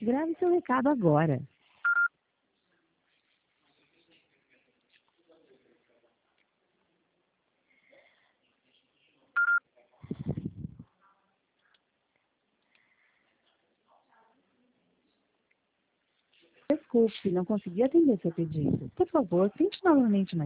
Grave seu recado agora. Desculpe, não consegui atender seu pedido. Por favor, tente novamente mais